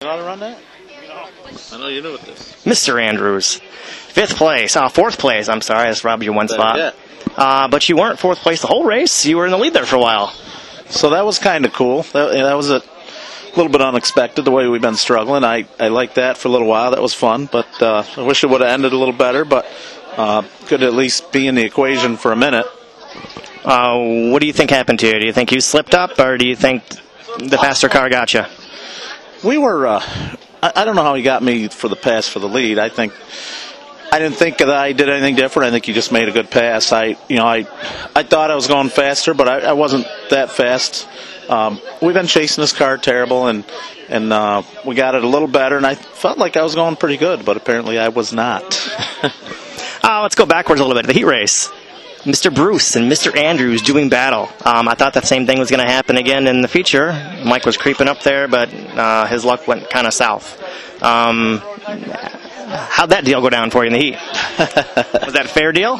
allowed to run that? I know you knew it this. Mr. Andrews, fourth place, I'm sorry, I just robbed you one spot. But you weren't fourth place the whole race. You were in the lead there for a while. So that was kind of cool. That was a little bit unexpected, the way we've been struggling. I liked that for a little while. That was fun, but I wish it would have ended a little better, but could at least be in the equation for a minute. What do you think happened to you? Do you think you slipped up, or do you think the faster car got you? We were, I don't know how he got me for the pass for the lead. I didn't think that I did anything different. I think he just made a good pass. I thought I was going faster, but I wasn't that fast. We've been chasing this car terrible, and we got it a little better, and I felt like I was going pretty good, but apparently I was not. Let's go backwards a little bit. The heat race. Mr. Bruce and Mr. Andrews doing battle. I thought that same thing was going to happen again in the feature. Mike was creeping up there, but his luck went kind of south. How'd that deal go down for you in the heat? Was that a fair deal?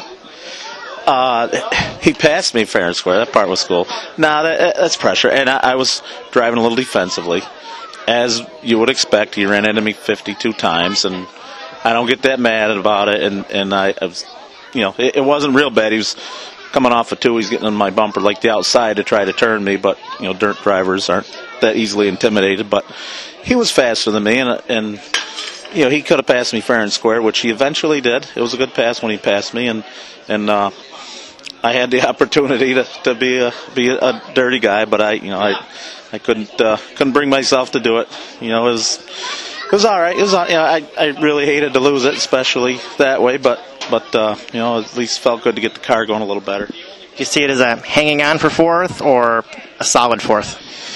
He passed me fair and square. That part was cool. Nah, that's pressure. And I was driving a little defensively. As you would expect, he ran into me 52 times, and I don't get that mad about it. And I was, it wasn't real bad. He was coming off a 2. He's getting on my bumper like the outside to try to turn me, but, dirt drivers aren't that easily intimidated. But he was faster than me, and he could have passed me fair and square, which he eventually did. It was a good pass when he passed me, and I had the opportunity to be a dirty guy, but I couldn't bring myself to do it. It was all right. It was I really hated to lose it, especially that way, but at least felt good to get the car going a little better. Do you see it as a hanging on for fourth or a solid fourth?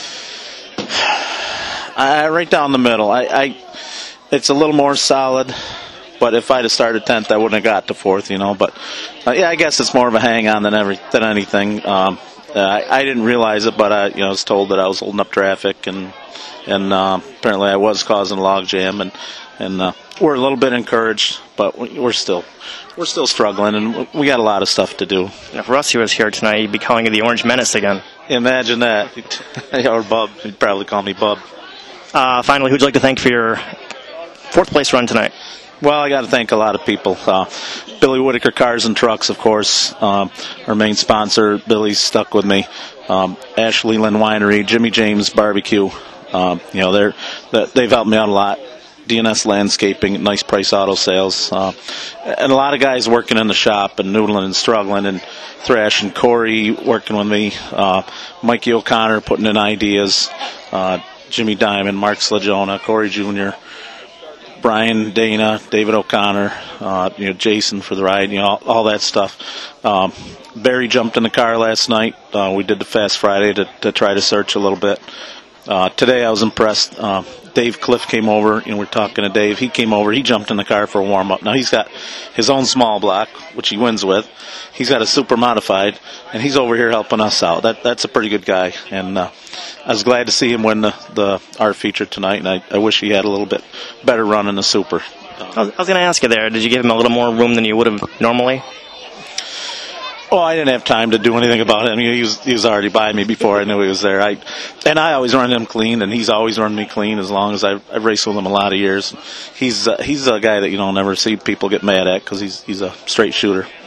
Right down the middle. It's a little more solid, but if I'd have started 10th, I wouldn't have got to fourth, But I guess it's more of a hang on than anything. I didn't realize it, but I was told that I was holding up traffic, and apparently I was causing a log jam, and we're a little bit encouraged, but we're still struggling, and we got a lot of stuff to do. If Rusty was here tonight, he'd be calling you the Orange Menace again. Imagine that. Or Bub. He'd probably call me Bub. Finally, who'd you like to thank for your fourth place run tonight? Well, I got to thank a lot of people. Billy Whitaker Cars and Trucks, of course, our main sponsor. Billy's stuck with me. Ashley Lynn Winery, Jimmy James Barbecue. They've helped me out a lot. DNS Landscaping, Nice Price Auto Sales, and a lot of guys working in the shop and noodling and struggling and thrashing. Corey working with me, Mikey O'Connor putting in ideas, Jimmy Diamond, Mark Slagiona, Corey Jr., Brian Dana, David O'Connor, Jason for the ride, all that stuff. Barry jumped in the car last night. We did the Fast Friday to try to search a little bit. Today I was impressed. Dave Cliff came over, we're talking to Dave. He came over, he jumped in the car for a warm-up. Now he's got his own small block, which he wins with. He's got a super modified, and he's over here helping us out. That's a pretty good guy, and I was glad to see him win the art feature tonight, and I wish he had a little bit better run in the super. I was going to ask you there, did you give him a little more room than you would have normally? Oh, I didn't have time to do anything about him. He was already by me before I knew he was there. I always run him clean, and he's always run me clean as long as I've raced with him a lot of years. He's a guy that never see people get mad at because he's a straight shooter.